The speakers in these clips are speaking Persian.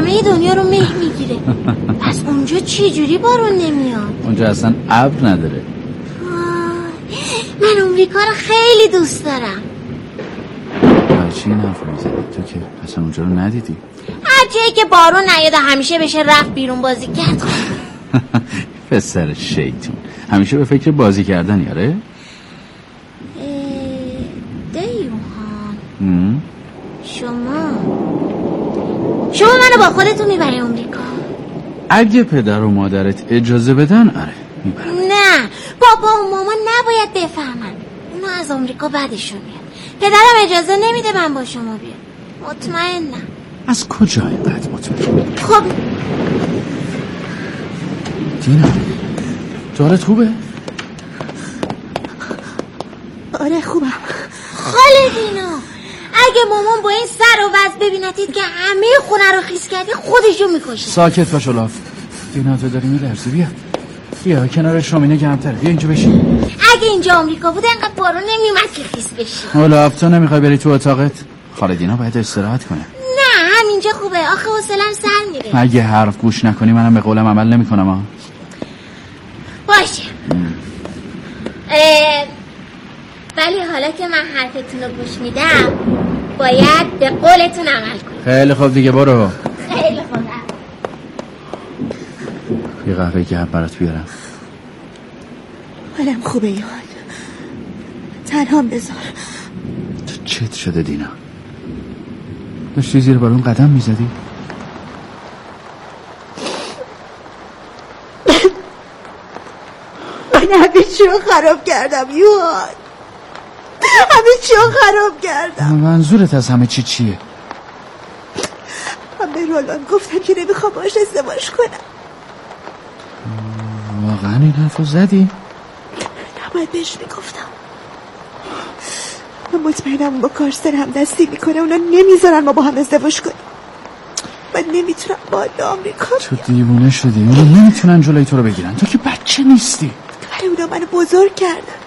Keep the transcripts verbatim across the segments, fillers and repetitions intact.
همه دنیا رو مه میگیره. پس اونجا چه جوری بارون نمیاد؟ اونجا اصلا ابر نداره. من امریکا رو خیلی دوست دارم. چی نفر میزنی؟ تو که اصلا اونجا رو ندیدی؟ هر جایی که بارون نیاد همیشه بشه رفت بیرون بازی کرد. پسر شیطون همیشه به فکر بازی کردن یاره؟ دیوان شما شما منو با خودتون میبری امریکا؟ اگه پدر و مادرت اجازه بدن آره میبرم. نه بابا و مامان نباید بفهمن، اونا از امریکا بعدشون میاد. پدرم اجازه نمیده من با شما بیام. مطمئنم. از کجا اینقدر مطمئن؟ خب دینا جارت خوبه؟ آره خوبم. خاله دینا اگه مامان با این سر و وضع ببینتید که همه خونه رو خیس کردی خودشو میکشه. ساکت باش اولاف. دینا تو داری میلرزی. بیا بیا کنار شامینه گرمتره. بیا اینجا بشین. اگه اینجا آمریکا بود انقدر بارون نمیومد که خیس بشی. اولاف تو نمیخوای بری تو اتاقت؟ خاله دینا باید استراحت کنه. نه همینجا خوبه. آخه حوصله‌ام سر میره. اگه حرف گوش نکنی منم به قولم عمل نمیکنم ها. باشه. ولی حالا که من حرفتون رو گوش میدم باید به قولتون عمل کنم. خیلی خوب دیگه برو. خیلی خوب. یه قهوه گرم برات بیارم. حالم خوبه یاد. تنهام بذار. تو چت شده دینا؟ داشتی زیر بالون قدم میزدی؟ من همه چی رو خراب کردم یاد. همه چی رو خراب کردم. منظورت از همه چی چیه؟ من به رولان گفتم که نمیخوام باش ازدواج کنم. واقعا این حرفو زدی؟ نباید بهش میگفتم. من مطمئنم با کارستر هم دستی میکنه. اونا نمیذارن ما با هم ازدواج کنیم. من نمیتونم با آمریکا. تو دیوونه شدی. اونا نمیتونن جلوی تو رو بگیرن. تو که بچه نیستی. ولی اونا منو بزرگ کردن.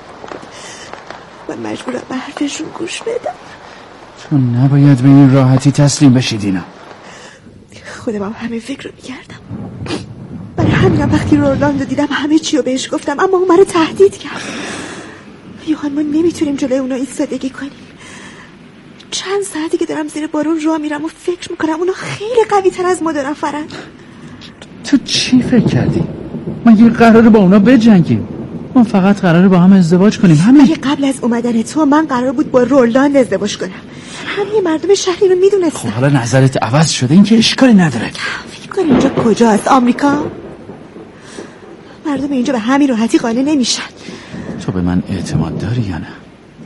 من مجبورم به حرفشون گوش بدم. تو نباید به این راحتی تسلیم بشی دینا. خودم هم همین فکر رو میکردم. برای همینم وقتی رولانو دیدم همه چی رو بهش گفتم، اما اون منو تهدید کرد. یوهان ما نمیتونیم جلوی اونا ایستادگی کنیم. چند ساعتی که دارم زیر بارون راه میرم و فکر میکنم اونا خیلی قوی تر از ما دو نفرن. تو چی فکر کردی؟ من یه قراره با اونا بجنگیم. ما فقط قراره با هم ازدواج کنیم همین. ولی قبل از اومدن تو من قرار بود با رولان ازدواج کنم. همه مردم شهر اینو میدونستن. خب حالا نظرت عوض شده، این که اشکالی نداره. فکر کنی اینجا کجاست؟ آمریکا؟ مردم اینجا به همین راحتی قانع نمیشن. تو به من اعتماد داری یا نه؟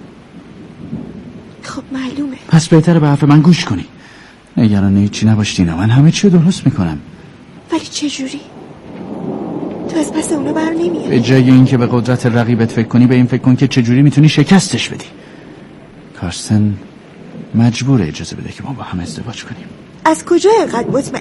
خب معلومه. پس بهتره به حرف من گوش کنی. نگران هیچی نباش دینا، من همه چی رو درست میکنم. ولی چه جوری؟ تو از پس اونا بر نمیاد. به جای این که به قدرت رقیبت فکر کنی به این فکر کن که چجوری میتونی شکستش بدی. کارستن مجبور اجازه بده که ما با هم ازدواج کنیم. از کجا اینقدر مطمئن؟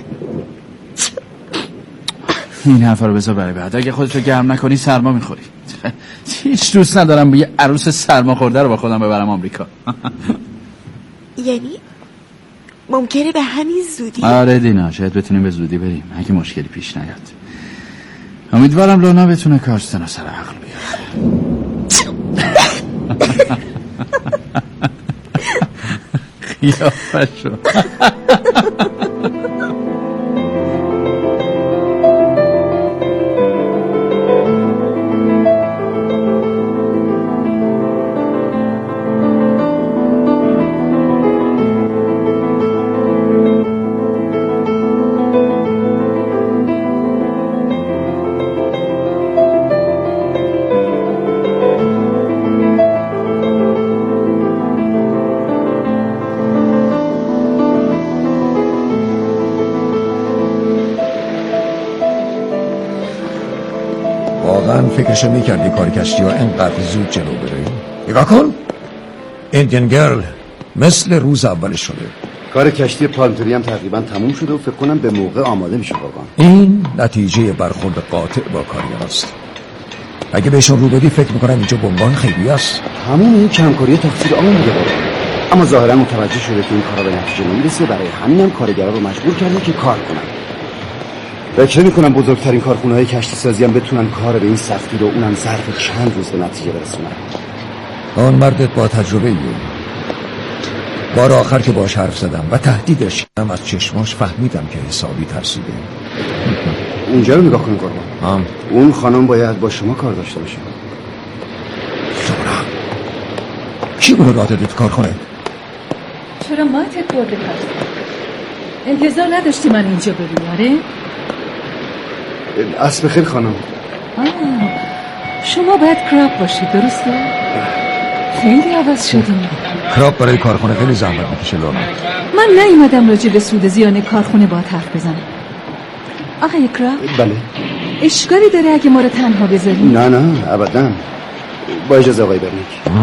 این حرفا رو بذار برای بعد. اگه خودت رو گرم نکنی سرما میخوری. هیچ دوست ندارم به یه عروس سرما خورده رو با خودم ببرم آمریکا. یعنی ممکنه به همین زودی؟ آره دینا، شاید بتونیم به زودی بریم اگه مشکلی پیش نیاد. امیدوارم لونا بتونه کارستن رو سر عقل بیاره. خیافه شو. فکرشو میکردی کار کشتی ها اینقدر زود جلو بره؟ نگاه کن، ایندین گرل مثل روز اول شده. کار کشتی پالمتری هم تقریبا تموم شده و فکر کنم به موقع آماده میشه واقعا. این نتیجه برخورد قاطع با کاریان است. اگه بهشون رو بدی فکر میکنم اینجا بنگاه خیلی است. همون این کمکاری تقصیر آن بوده. اما ظاهرا متوجه شده که این کارا به نتیجه نمیرسه، برای همینم کارگرا رو مجبور کرده که کار کنن. فکر میکنم بزرگترین کارخونه‌های کشتی سازی هم بتونن کار به این سختی رو اونم ظرف چند روز به نتیجه برسونن. آن مردت با تجربه ایه. بار آخر که باش حرف زدم و تهدیدش کردم از چشماش فهمیدم که حسابی ترسیده. اونجا رو نگاه کن قربان. اون خانم باید با شما کار داشته باشه. زورا کی اونو را داده تو کار کنه؟ چرا ماتت برده کارت؟ انتظار نداشتی من اینجا ببینی؟ آره؟ عصر بخیر خانم. آه. شما باید کراب باشید درسته؟ خیلی عوض شدیم. کراب برای کارخونه خیلی زحمت میکشه لورا. من نیومدم راجع به سود زیان کارخونه با حرف بزنم. آقای کراب؟ بله. اشکالی داره اگه ما رو تنها بذاری؟ نه نه ابدا. با اجازه آقای برنیک.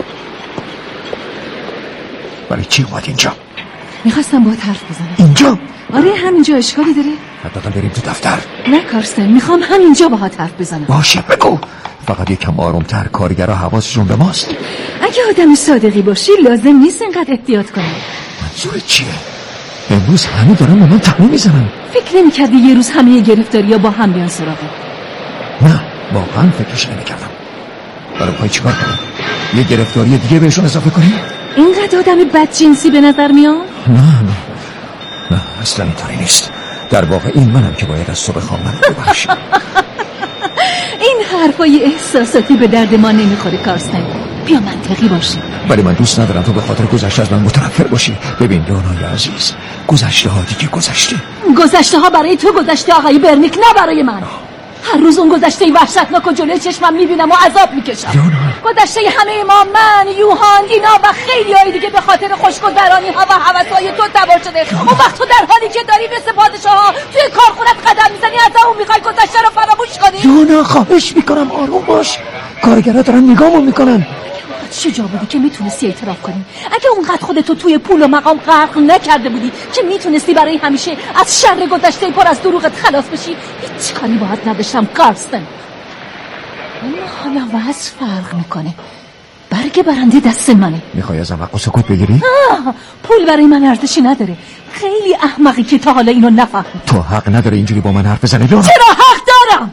برای چی اومد اینجا؟ میخواستم با حرف بزنم. اینجا؟ آره همینجا. اشکالی داره؟ حتما بریم تو دفتر. نه کارستن، میخوام همینجا با حرف بزنم. باشه بگو. فقط یکم آرومتر، کارگرها حواسشون به ماست. اگه آدم صادقی باشی لازم نیست اینقدر احتیاط کنی. منظور چیه؟ امروز همه دارن به من تنه میزنن. فکر نمی‌کردی یه روز همه گرفتاری‌ها با هم بیان سراغت؟ نه واقعا فکرش نمی‌کردم. برای پای چیکار کنم؟ یه گرفتاری دیگه بهشون اضافه کنی؟ اینقدر آدم بدجنسی به نظر میاد؟ نه نه نه اصلا اینطوری نیست. در واقع این منم که باید از صبح خام من ببخشی. این حرفای احساساتی به درد ما نمیخوره کارستن. بیا منطقی باشی. ولی من دوست ندارم تو به خاطر گذشته از من متنفر باشی. ببین لونای عزیز، گذشته ها دیگه گذشته. گذشته ها برای تو گذشته آقای برنیک، نه برای من. هر روز اون گذشته وحشتناک و جلوی چشمم میبینم و عذاب میکشم. گذشته همه ما، من، یوهان، دینا و خیلی های دیگه به خاطر خوشگذرانی ها و هوس‌های تو تبار شده. اون وقت تو در حالی که داری مثل پادشاه ها توی کارخونت قدم میزنی از اون میخوای گذشته رو فراموش کنی؟ یونا خواهش میکنم آروم باش. کارگرها دارن نگامو میکنن. شجاع بودی که میتونستی اعتراف کنی. اگه اونقدر خودتو توی پول و مقام غرق نکرده بودی که میتونستی برای همیشه از شر گذشته پر از دروغت خلاص بشی، هیچ کاری باهات نداشتم کارستن. اما حالا وضع فرق میکنه. برگ برنده دست منه. میخوای ازم حق و سکوت بگیری؟ آه، پول برای من ارزشی نداره. خیلی احمقی که تا حالا اینو نفهمی. تو حق نداره اینجوری با من حرف بزنی لورا. چرا حق دارم؟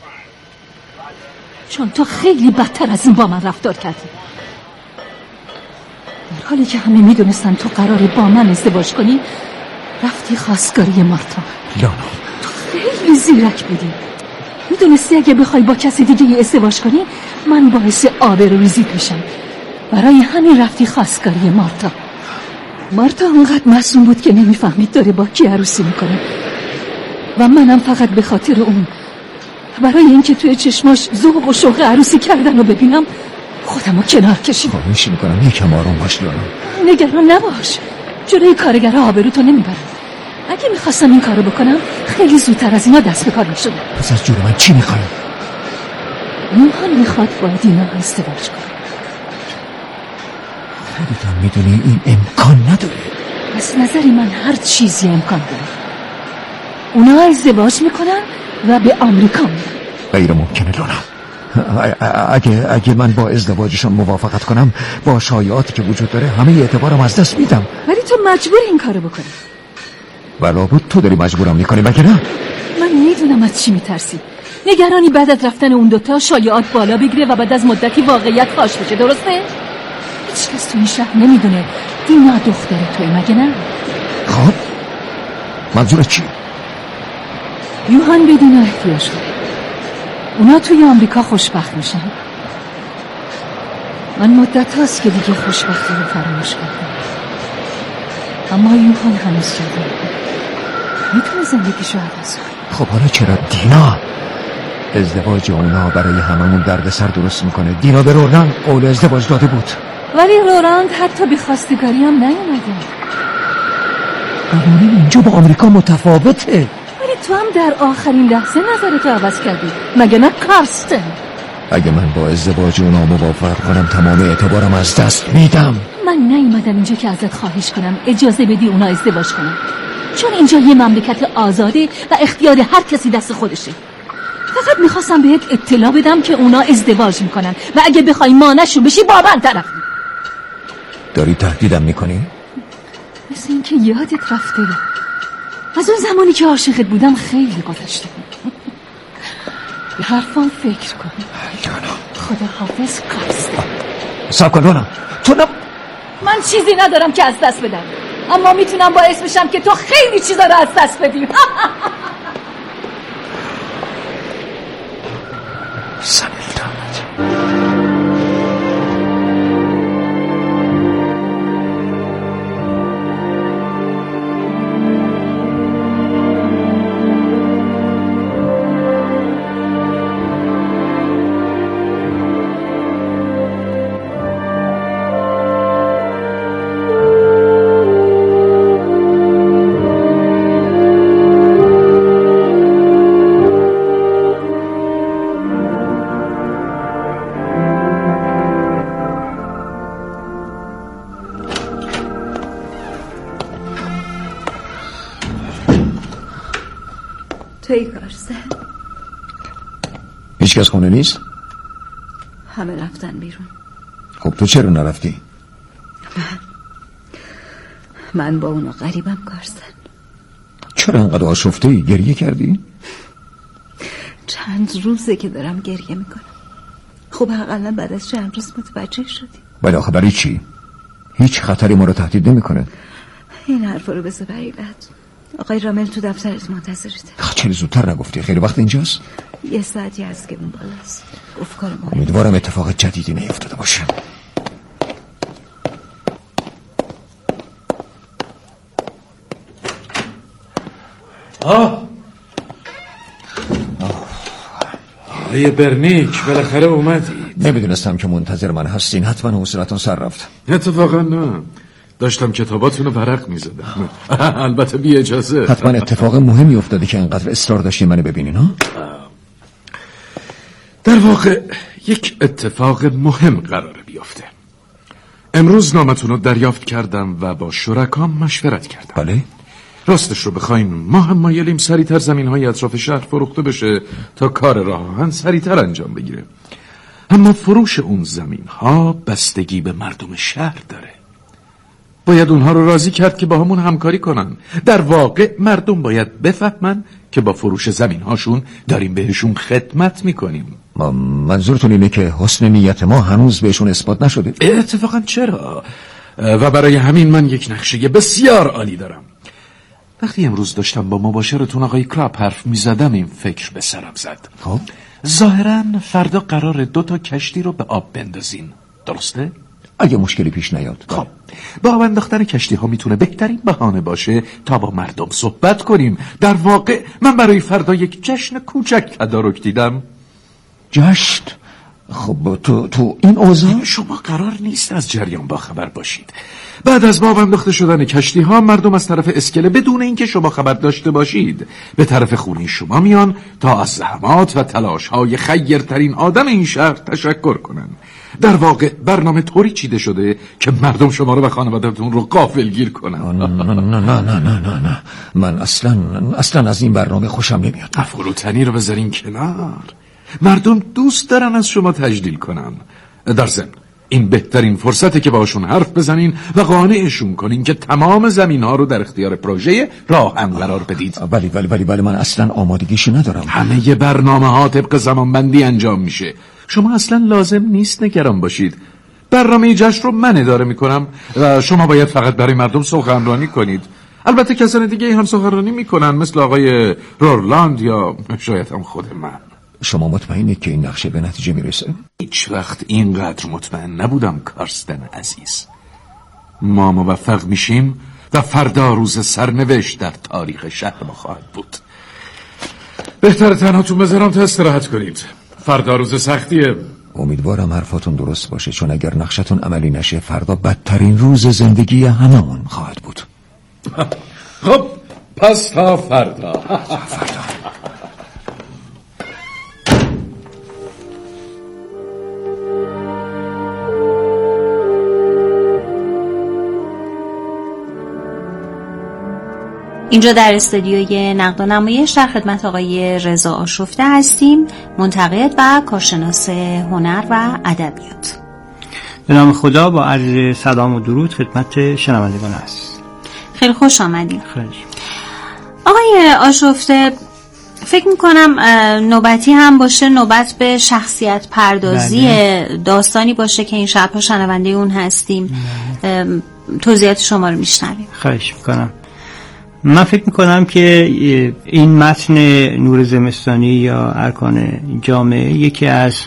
چون تو خیلی بدتر از این با من رفتار کردی. در حالی که همه میدونستن تو قراره با من ازدواج کنی، رفتی خواستگاری مارتا. لانا تو خیلی زیرک بودی. میدونستی اگه بخوای با کسی دیگه ازدواج کنی من باعث آبروریزیت میشم. برای همین رفتی خواستگاری مارتا. مارتا اونقدر معصوم بود که نمیفهمید داره با کی عروسی میکنه و منم فقط به خاطر اون، برای اینکه توی چشماش ذوق و شوق عروسی کردن رو ببینم، خودمو کنار کشیدم. خواهش میکنم یکم آروم باش لانا. نگران نباش، جلوی کارگرها آبرو تو نمیبرم. اگه میخواستم این کارو بکنم خیلی زودتر از اینا دست به کار میشدم. پس از جور من چی میخوای؟ یوهان میخواد با دینا ازدواج کنه. خودت هم میدونی این امکان نداره. از نظری من هر چیزی امکان داره. اونا ازدواج میکنن و به آمریکا میرن. غیر ممکنه لانا. اگه اگه من با ازدواجشون موافقت کنم، با شایعاتی که وجود داره همه اعتبارم از دست میدم. ولی تو مجبور این کارو بکنی. ولی بود تو داری مجبورم میکنی مگه نه؟ من میدونم از چی میترسی. نگرانی بعد از رفتن اون دوتا شایعات بالا بگیره و بعد از مدتی واقعیت فاش بشه، درسته؟ هیچ کس تو این شهر نمیدونه دینا دختر توی، مگه نه؟ خب منظورت چی؟ یوهان به دینا احتیاج داره. اونا توی آمریکا خوشبخت میشن. من مدت هاست که دیگه خوشبختی رو فراموش کردم، اما یوهان هنوز جوان میتونه زندگیشو عوض کنه. خب حالا چرا دینا؟ ازدواج اونا برای هممون دردسر درست میکنه. دینا به رولند قول ازدواج داده بود، ولی رولند حتی به خواستگاری هم نیومده. قوانین اینجا با آمریکا متفاوته. تو هم در آخرین لحظه نظرتو عوض کردی، مگه نه کارستن؟ اگه من با ازدواج اونا موافق کنم تمام اعتبارم از دست میدم. من نیومدم اینجا که ازت خواهش کنم اجازه بدی اونا ازدواج کنن، چون اینجا یه مملکت آزاده و اختیار هر کسی دست خودشه. فقط میخواستم بهت اطلاع بدم که اونا ازدواج میکنن و اگه بخوای مانعشون بشی با من طرف. داری تهدیدم میکنی؟ مثل این که یادت رفته. از اون زمانی که عاشقت بودم خیلی گذشته. به حرفان فکر کن. خدا حافظ کارستن. صبر کن رونا. تو نم... من چیزی ندارم که از دست بدم، اما میتونم باعث بشم که تو خیلی چیزا رو از دست بدی. سمیل دامت. توی کارستن هیچ کس خونه نیست؟ همه رفتن بیرون. خب تو چرا نرفتی؟ من من با اونو غریبم کارستن. چرا انقدر آشفته گریه کردی؟ چند روزه که دارم گریه میکنم. خب حداقل بعد از چند روز متوجه شدی. ولی آخه برای چی؟ هیچ خطری ما رو تهدید نمیکنه. این حرفا رو بذار برای بعد. آقای رامل تو دفترت منتظرته. چرا زودتر نگفتی؟ خیلی وقت اینجاست؟ یه ساعتی هست که اون بالاست. گفت کار مهم. امیدوارم اتفاق جدیدی نیفتاده باشه. آه آقای برنیک بالاخره اومدی. نمیدونستم که منتظر من هستین. حتما حوصلتون سر رفت. اتفاقا نه، داشتم کتاباتونو ورق میزدم. البته بی اجازه. حتما اتفاق مهمی افتاده که انقدر اصرار داشتین منو ببینین ها؟ در واقع یک اتفاق مهم قراره بیفته. امروز نامتونو دریافت کردم و با شرکام مشورت کردم. بله؟ راستش رو بخوایم ما هم مایلیم سریعتر زمین های اطراف شهر فروخته بشه تا کار راه آهن سریعتر انجام بگیره. اما فروش اون زمین ها بستگی به مردم شهر داره. باید اونها رو راضی کرد که با همون همکاری کنن. در واقع مردم باید بفهمن که با فروش زمین هاشون داریم بهشون خدمت میکنیم. منظورتون اینه که حسن نیت ما هنوز بهشون اثبات نشده؟ اتفاقا چرا؟ و برای همین من یک نقشه بسیار عالی دارم. وقتی امروز داشتم با مباشرتون آقای کراپ حرف میزدم این فکر به سرم زد. خب ظاهرا فردا قرار دو تا کشتی رو به آب بندازین، درسته؟ اگه مشکلی پیش نیاد. خب با آب انداختن کشتی ها میتونه بهترین بهانه باشه تا با مردم صحبت کنیم. در واقع من برای فردا یک جشن کوچک تدارک دیدم. جشن؟ خب تو تو این اوضاع شما قرار نیست از جریان باخبر باشید. بعد از باب انداخته شدن کشتی ها مردم از طرف اسکله بدون اینکه شما خبر داشته باشید به طرف خونه شما میان تا از زحمات و تلاش های خیرترین آدم این شهر تشکر کنن. در واقع برنامه طوری چیده شده که مردم شما رو و خانواده‌تون رو غافلگیر کنن. نه نه نه نه نه نه نه من اصلا اصلا از این برنامه خوشم نمیاد. افغلوتنی رو بذارین کنار. مردم دوست دارن از شما تجلیل کنن. در ضمن این بهترین فرصته که باشون حرف بزنین و قانعشون کنین که تمام زمین ها رو در اختیار پروژه راه آهن قرار بدید. ولی ولی ولی ولی من اصلا آمادگیشو ندارم. همه برنامه ها طبق زمانبندی انجام میشه. شما اصلا لازم نیست نگران باشید. برنامه جشن رو من اداره میکنم و شما باید فقط برای مردم سخنرانی کنید. البته کسان دیگه هم سخنرانی میکنن مثل آقای رورلاند یا شاید هم خود من. شما مطمئنید که این نقشه به نتیجه میرسه؟ هیچ وقت اینقدر مطمئن نبودم کارستن عزیز. ما موفق میشیم و فردا روز سرنوشت در تاریخ شهر ما خواهد بود. بهتره تنهاتون بذارم تا استراحت کنید. فردا روز سختیه. امیدوارم حرفاتون درست باشه، چون اگر نقشتون عملی نشه فردا بدترین روز زندگی هممون خواهد بود. خب پس تا فردا. فردا. اینجا در استودیوی نقد و نمایش در خدمت آقای رضا آشفته هستیم، منتقد و کارشناس هنر و ادبیات. به نام خدا با عرض سلام و درود خدمت شنوندگان است. خیلی خوش آمدید. خیلی. آقای آشفته، فکر میکنم نوبتی هم باشه نوبت به شخصیت پردازی بله. داستانی باشه که این شبها شنونده اون هستیم. بله. توضیحات شما رو میشنویم. خواهش میکنم. من فکر میکنم که این متن نور زمستانی یا ارکان جامعه یکی از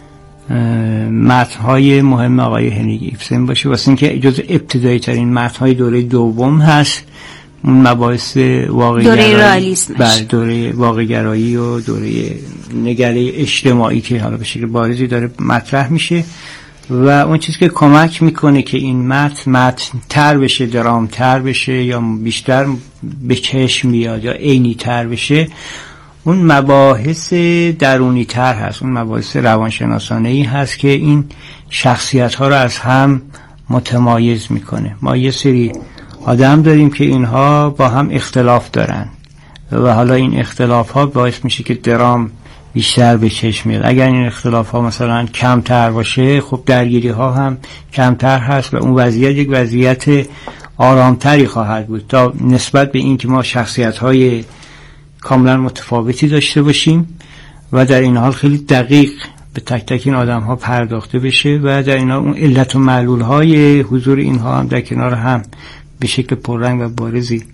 متن‌های مهم آقای هنریک ایبسن باشه، واسه اینکه جز ابتدایی ترین متن‌های دوره دوم هست. اون مباحث واقعی دوره رئالیسم، بله، دوره واقعی گرایی و دوره نگره اجتماعی که حالا به شکل بارزی داره مطرح میشه و اون چیزی که کمک میکنه که این متن متن تر بشه، درام تر بشه یا بیشتر به چشم بیاد یا عینی تر بشه، اون مباحث درونی تر هست، اون مباحث روانشناسانه‌ای هست که این شخصیت ها رو از هم متمایز میکنه. ما یه سری آدم داریم که اینها با هم اختلاف دارن و حالا این اختلاف ها باعث میشه که درام بیشتر به چشم میاد. اگر این اختلاف ها مثلا کمتر باشه، خب درگیری ها هم کمتر هست و اون وضعیت یک وضعیت آرامتری خواهد بود تا نسبت به این که ما شخصیت های کاملا متفاوتی داشته باشیم و در این حال خیلی دقیق به تک تک این آدم ها پرداخته بشه و در این حال اون علت و معلول های حضور اینها هم در کنار هم به شکل پررنگ و بارزی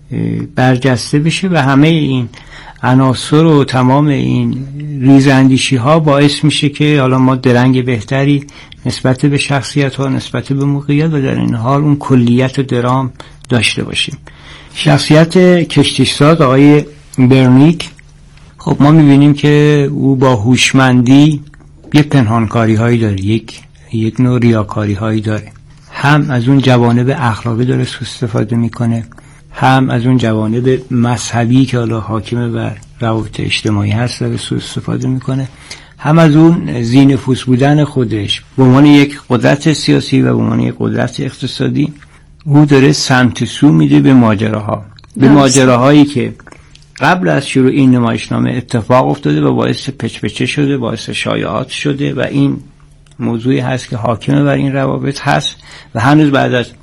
برجسته بشه و همه این عناصر و تمام این ریزاندیشی ها باعث میشه که حالا ما درنگ بهتری نسبت به شخصیت ها، نسبت به موقعیت و در این حال اون کلیت و درام داشته باشیم. شخصیت کشتیساز آقای برنیک، خب ما میبینیم که او با هوشمندی یک پنهانکاری هایی داره، یک یک نوع ریاکاری هایی داره. هم از اون جوانب اخلاقی داره سوء استفاده میکنه، هم از اون جوانب مذهبی که حالا حاکمه بر روابط اجتماعی هست داره سوء استفاده میکنه، هم از اون ذی‌نفوذ بودن خودش به عنوان یک قدرت سیاسی و به عنوان یک قدرت اقتصادی او داره سمت سو میده به ماجراها، به ماجراهایی که قبل از شروع این نمایشنامه اتفاق افتاده و باعث پچپچه شده، باعث شایعات شده و این موضوعی هست که حاکمه بر این روابط هست و هنوز بعد از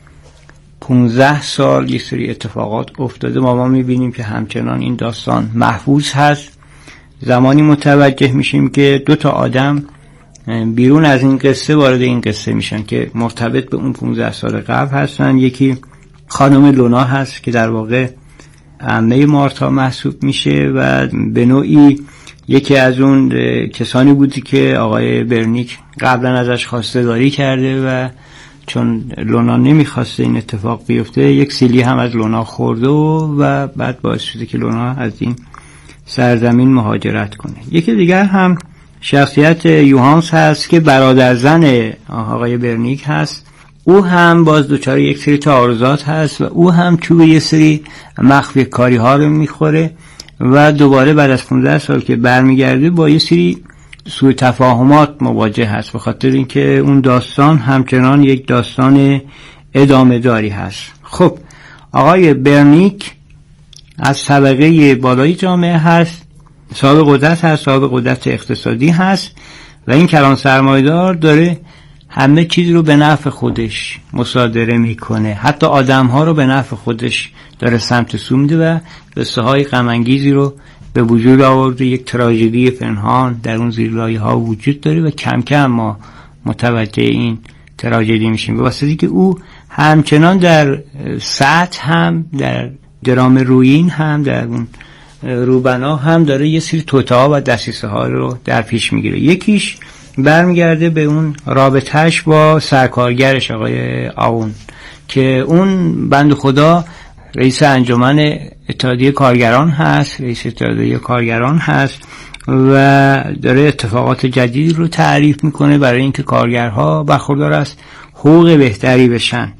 پانزده سال یک سری اتفاقات افتاده. ما ما میبینیم که همچنان این داستان محفوظ هست. زمانی متوجه میشیم که دو تا آدم بیرون از این قصه وارد این قصه میشن که مرتبط به اون پانزده سال قبل هستن. یکی خانم لونا هست که در واقع عمه مارتا محسوب میشه و به نوعی یکی از اون کسانی بودی که آقای برنیک قبلا ازش خواستگاری کرده و چون لونا نمیخواسته این اتفاق بیفته یک سیلی هم از لونا خورده و بعد باعث شده که لونا از این سرزمین مهاجرت کنه. یکی دیگر هم شخصیت یوهانس هست که برادر زن آقای برنیک هست. او هم باز دوچار یک سری تعارضات هست و او هم چوب یه سری مخفی کاری ها رو میخوره و دوباره بعد از پانزده سال که برمیگرده با یه سری سوء تفاهمات مواجه هست به خاطر اینکه اون داستان همچنان یک داستان ادامه داری هست. خب آقای برنیک از طبقه بالای جامعه هست، صاحب قدرت هست، صاحب قدرت اقتصادی هست و این کلان سرمایه‌دار داره همه چیز رو به نفع خودش مصادره میکنه، حتی آدم ها رو به نفع خودش داره سمت سو میده و قصه های غم انگیزی رو به وجود آورده. یک تراژدی پنهان در اون زیرلایه ها وجود داره و کم کم ما متوجه این تراژدی میشیم به واسطه که او همچنان در سطح هم در درام رویین هم در اون روبنا هم داره یه سری توطئه‌ها و دسیسه ها رو در پیش میگیره. یکیش برمیگرده به اون رابطهش با سرکارگرش آقای آون که اون بند خدا رئیس انجمن اتحادیه کارگران هست، رئیس اتحادیه کارگران هست و داره اتفاقات جدیدی رو تعریف میکنه برای اینکه کارگرها برخوردار از حقوق بهتری بشن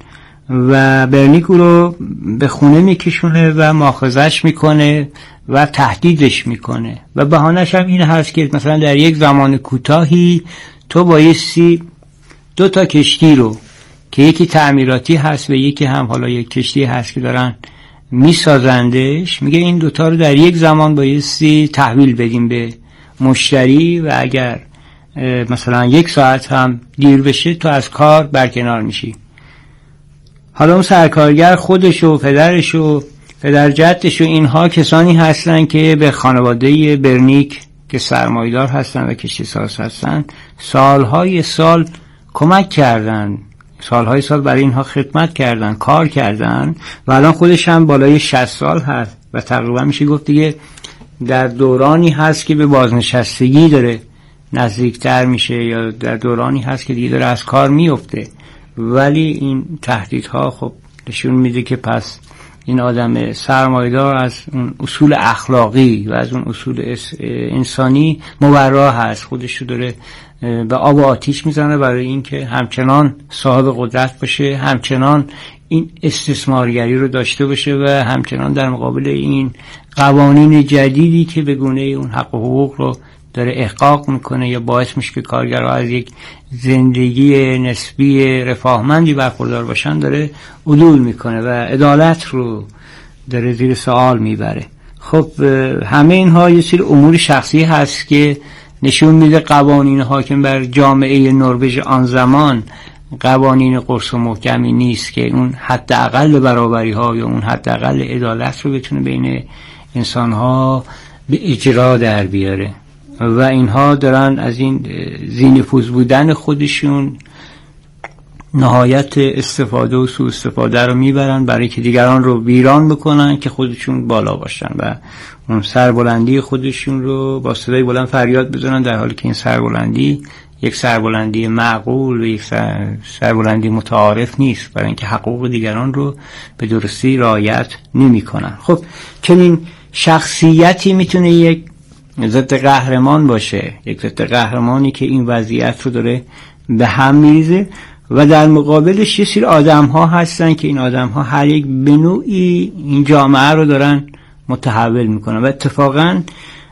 و برنیک رو به خونه میکشونه و مؤاخذش میکنه و تهدیدش میکنه و بهانه‌اش هم این هست که مثلا در یک زمان کوتاهی تو بایستی دو تا کشتی رو که یکی تعمیراتی هست و یکی هم حالا یک کشتی هست که دارن میسازندش، میگه این دوتا رو در یک زمان بایستی تحویل بدیم به مشتری و اگر مثلا یک ساعت هم دیر بشه تو از کار برکنار میشی. حالا اون سرکارگر خودش و پدرش و پدر جدش و اینها کسانی هستن که به خانواده برنیک که سرمایه‌دار هستن و کشتیساز هستن سالهای سال کمک کردن، سالهای سال برای اینها خدمت کردن، کار کردن و الان خودش هم بالای شصت سال هست و تقریبا میشه گفت دیگه در دورانی هست که به بازنشستگی داره نزدیکتر میشه یا در دورانی هست که دیگه داره از کار میفته. ولی این تهدیدها خب نشون میده که پس این آدم سرمایه‌دار از اون اصول اخلاقی و از اون اصول انسانی مبرا هست، خودش رو داره به آب و آتیش میزنه برای اینکه همچنان صاحب قدرت باشه، همچنان این استثمارگری رو داشته باشه و همچنان در مقابل این قوانین جدیدی که به گونه اون حق و حقوق رو داره احقاق میکنه یا باعث میشه که کارگرها از یک زندگی نسبی رفاهمندی برخوردار باشن داره عدول میکنه و عدالت رو داره زیر سوال میبره. خب همه اینها یه سری امور شخصی هست که نشون میده قوانین حاکم بر جامعه نروژ آن زمان قوانین قرص و محکمی نیست که اون حداقل برابری ها یا اون حداقل عدالت رو بتونه بین انسان ها به اجرا در بیاره و اینها دارن از این ذی‌نفوذ بودن خودشون نهایت استفاده و سوء استفاده رو میبرن برای که دیگران رو ویران بکنن که خودشون بالا باشن و اون سربلندی خودشون رو با صدای بلند فریاد بزنن، در حالی که این سربلندی یک سربلندی معقول و یک سر سربلندی متعارف نیست، برای اینکه حقوق دیگران رو به درستی رعایت نمی‌کنن. خب چنین شخصیتی میتونه یک ضد قهرمان باشه، یک ضد قهرمانی که این وضعیت رو داره به هم میریزه و در مقابلش یه سری آدم ها هستن که این آدم ها هر یک به نوعی این جامعه رو دارن متحول میکنن و اتفاقا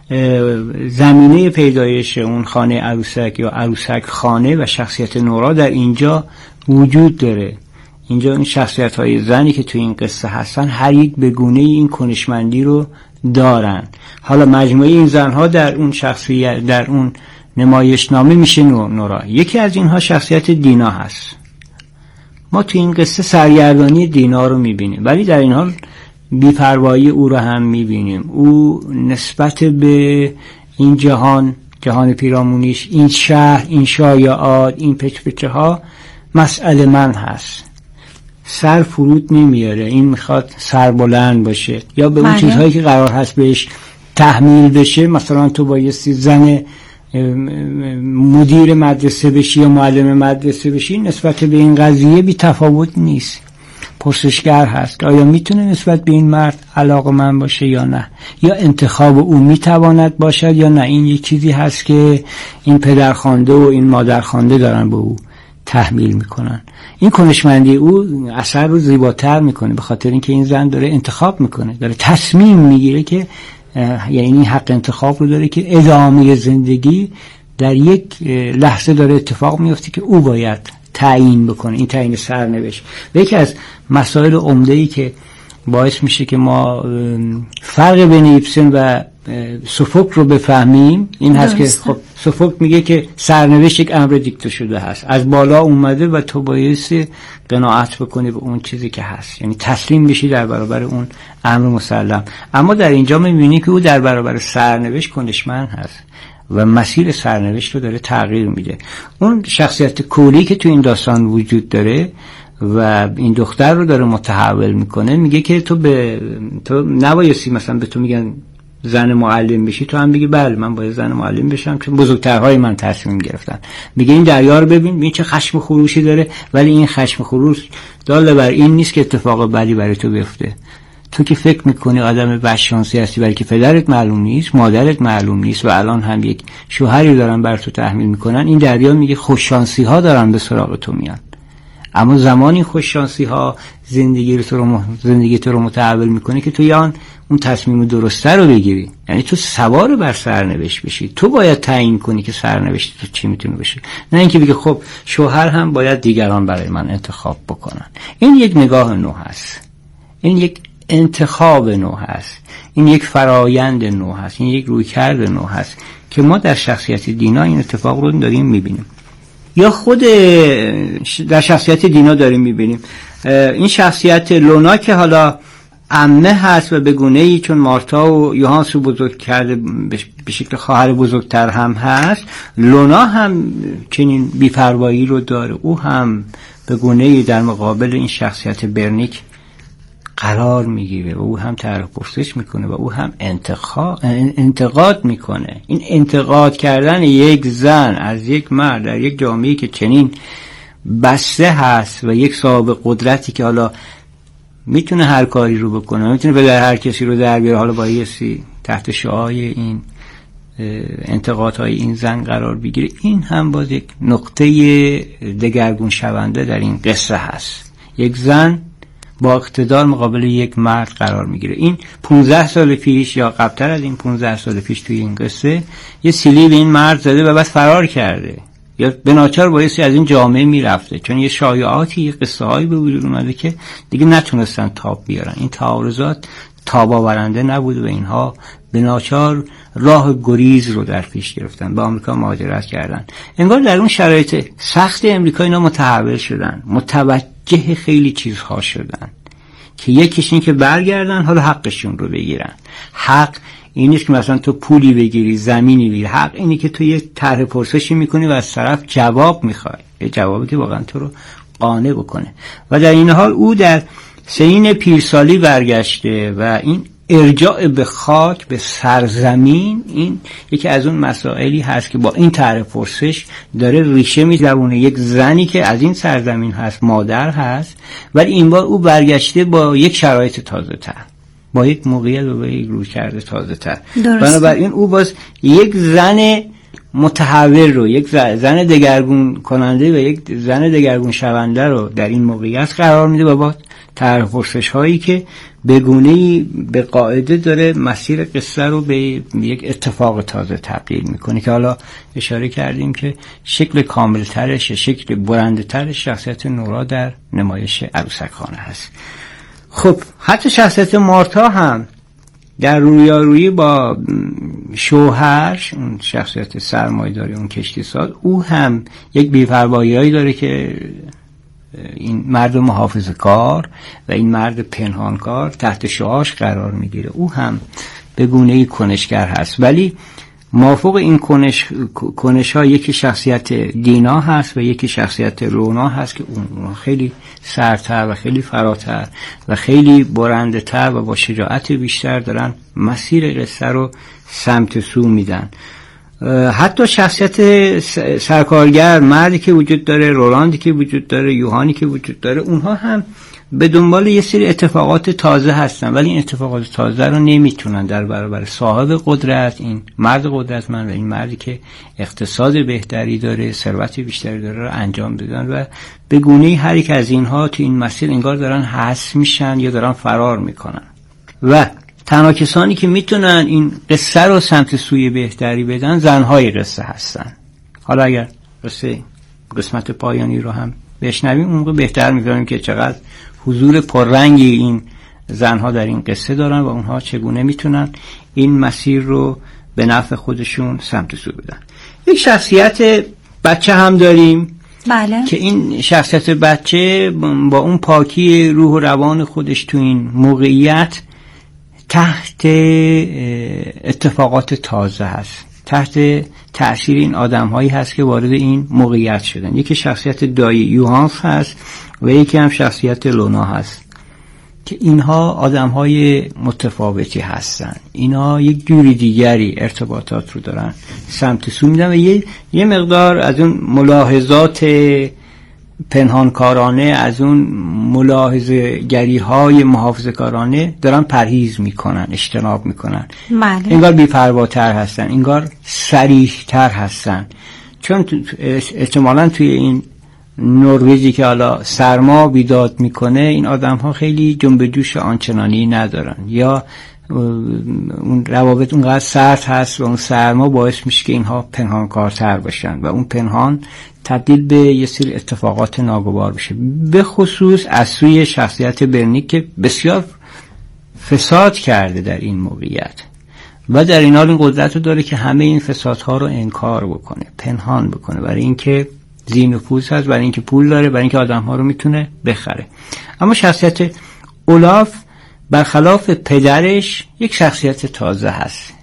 زمینه پیدایش اون خانه عروسک یا عروسک خانه و شخصیت نورا در اینجا وجود داره. اینجا این شخصیت های زنی که تو این قصه هستن هر یک به گونه این کنشمندی رو دارن. حالا مجموعه این زنها در اون شخصیت در اون نمایشنامه میشه نورا. یکی از اینها شخصیت دینا هست. ما تو این قصه سرگردانی دینا رو میبینیم ولی در این حال بی‌پروایی او رو هم میبینیم. او نسبت به این جهان، جهان پیرامونیش، این شهر، این شایعات، این پچپچه ها مسئله من هست، سر فرود نمیاره. این میخواد سربلند باشه یا به اون چیزهایی که قرار هست بهش تحمیل بشه. مثلا تو بایستی زن مدیر مدرسه بشی یا معلم مدرسه بشی، نسبت به این قضیه بی تفاوت نیست. پرسشگر هست آیا میتونه نسبت به این مرد علاقه‌مند باشه یا نه، یا انتخاب او میتواند باشد یا نه. این یک چیزی هست که این پدرخوانده و این مادرخوانده دارن به او تحمیل میکنن. این کنشمندی او اثر رو زیباتر میکنه به خاطر اینکه این زن داره انتخاب میکنه، داره تصمیم میگیره که یعنی حق انتخاب رو داره که ادامه زندگی در یک لحظه داره اتفاق میفته که او باید تعیین بکنه، این تعیین سرنوشت. و یکی از مسائل عمده‌ای که باعث میشه که ما فرق بین ایبسن و سوفوکل رو بفهمیم این هست که خب سوفوکل میگه که سرنوشت یک امر دیکته شده هست، از بالا اومده و تو بایستی قناعت بکنی به اون چیزی که هست، یعنی تسلیم بشی در برابر اون امر مسلم. اما در اینجا میبینی که او در برابر سرنوشت کنشمند هست و مسیر سرنوشت رو داره تغییر میده. اون شخصیت کولی که تو این داستان وجود داره و این دختر رو داره متحول میکنه، میگه که تو به تو نبایستی مثلا به تو میگن زن معلم بشی، تو هم بگی بله من باید زن معلم بشم چون بزرگترهای من تصمیم گرفتن. میگه این دریا رو ببین، ببین چه خشم خروشی داره، ولی این خشم خروش دال بر این نیست که اتفاق بدی برای تو بیفته. تو که فکر میکنی آدم بدشانسی هستی ولی که پدرت معلوم نیست، مادرت معلوم نیست و الان هم یک شوهری دارن بر تو تحمیل میکنن، این دریا میگه خوششانسی ها دارن به سراغ تو میان. اما زمانی خوششانسی ها زندگی تو رو زندگی تو رو متحول میکنه که تو یان اون تصمیم درسته رو بگیری، یعنی تو سوار بر سرنوشت بشی. تو باید تعیین کنی که سرنوشت تو چی میتونه بشه، نه اینکه بگی خب شوهر هم باید دیگران برای من انتخاب بکنن. این یک نگاه نو هست، این یک انتخاب نو هست، این یک فرایند نو هست، این یک رویکرد نو هست که ما در شخصیت دینا این اتفاق رو داریم میبینیم، یا خود در شخصیت دینا داریم میبینیم. این شخصیت لونا که حالا عمه هست و به گونه‌ای چون مارتا و یوهانس رو بزرگ کرده به شکل خواهر بزرگتر هم هست، لونا هم چنین بی‌پروایی رو داره، او هم به گونه‌ای در مقابل این شخصیت برنیک قرار میگیره و او هم طرح پرسش میکنه و او هم انتقاد انتقاد میکنه. این انتقاد کردن یک زن از یک مرد در یک جامعه‌ای که چنین بسته هست و یک صاحب قدرتی که حالا میتونه هر کاری رو بکنه، میتونه به در هر کسی رو در بیاره، حالا بایستی تحت شعاع این انتقادهای این زن قرار بگیره، این هم باز یک نقطه دگرگون شونده در این قصه هست. یک زن با اقتدار مقابل یک مرد قرار میگیره. این پونزده سال پیش یا قبلتر از این پونزده سال پیش توی این قصه یه سیلی به این مرد زده و بعد فرار کرده یا به ناچار بایستی از این جامعه میرفته، چون یه شایعاتی یه قصه هایی به وجود اومده که دیگه نتونستن تاب بیارن. این تعارضات تاب آورنده نبود و اینها به ناچار راه گریز رو در پیش گرفتن، به آمریکا مهاجرت کردن. انگار در اون شرایط سخت امریکا اینا متحول شدن، متوجه خیلی چیزها شدن که یکیش این که برگردن حالا حقشون رو بگیرن. حق این نیست که مثلا تو پولی بگیری، زمینی بگیری. حق اینی که تو یه طرح پرسشی میکنی و از طرف جواب میخوای، یه جوابی که واقعا تو رو قانع بکنه. و در این حال او در سنین پیرسالی برگشته و این ارجاع به خاک، به سرزمین، این یکی از اون مسائلی هست که با این طرح پرسش داره ریشه می‌دونه. یک زنی که از این سرزمین هست، مادر هست، ولی این بار او برگشته با یک شرایط تازه‌تر، با یک موقعیت و با یک رویکرد تازه‌تر. بنابراین او باز یک زن متحول رو، یک زن دگرگون کننده و یک زن دگرگون شونده رو در این موقعیت قرار میده و با طرح پرسش هایی که به گونه‌ای به قاعده داره مسیر قصه رو به یک اتفاق تازه تبدیل میکنه که حالا اشاره کردیم که شکل کاملترش، شکل برنده‌ترش شخصیت نورا در نمایش عروسک خانه هست. خب حتی شخصیت مارتا هم در رویارویی با شوهرش، اون شخصیت سرمایه‌دار اون کشتی ساز، او هم یک بی‌پروایی‌ای داره که این مرد محافظه‌کار و این مرد پنهانکار تحت شعاعش قرار میگیره. او هم به گونه‌ای کنشگر هست، ولی مافوق این کنش کنش ها یکی شخصیت دینا هست و یکی شخصیت رونا هست که اون خیلی سرتر و خیلی فراتر و خیلی برنده‌تر و با شجاعت بیشتر دارن مسیر قصه رو سمت سو میدن. حتی شخصیت سرکارگر، مردی که وجود داره، رولاندی که وجود داره، یوهانی که وجود داره، اونها هم به دنبال یه سری اتفاقات تازه هستن، ولی این اتفاقات تازه رو نمیتونن در برابر صاحب قدرت، این مرد قدرتمند و این مردی که اقتصاد بهتری داره، ثروت بیشتری داره رو انجام بدن و به گونه‌ای هر یک از اینها تو این مسیر انگار دارن حذف میشن یا دارن فرار میکنن. و تنها کسانی که میتونن این قصه رو سمت سوی بهتری بدن زنهای قصه هستن. حالا اگر قصه قسمت پایانی رو هم بشنویم اون موقع بهتر میفهمیم که چقدر حضور پررنگی این زنها در این قصه دارن و اونها چگونه میتونن این مسیر رو به نفع خودشون سمت سو بدن. یک شخصیت بچه هم داریم، بله، که این شخصیت بچه با اون پاکی روح و روان خودش تو این موقعیت تحت اتفاقات تازه هست، تحت تأثیر این آدم هایی هست که وارد این موقعیت شدن. یکی شخصیت دایی یوهانس هست و یکی هم شخصیت لونا هست که اینها آدم های متفاوتی هستن. اینها یک جوری دیگری ارتباطات رو دارن سمت سو میدن و یه, یه مقدار از اون ملاحظات پنهانکارانه، از اون ملاحظه گری های محافظه کارانه دارن پرهیز میکنن، اجتناب میکنن. بله. انگار بی‌پرواتر هستن، انگار صریح‌تر هستن، چون احتمالاً توی این نروژی که حالا سرما بیداد میکنه این آدم ها خیلی جنب جوش آنچنانی ندارن، یا اون روابط اونقدر سرد هست و اون سرما باعث میشه که اینها پنهانکارتر باشن و اون پنهان تبدیل به یه سری اتفاقات ناگوار بشه، به خصوص از سوی شخصیت برنیک که بسیار فساد کرده در این موقعیت و در این حال این قدرت رو داره که همه این فسادها رو انکار بکنه، پنهان بکنه، برای اینکه ذی نفوذ هست، برای اینکه پول داره، برای اینکه آدم‌ها رو میتونه بخره. اما شخصیت اولاف برخلاف پدرش یک شخصیت تازه هست،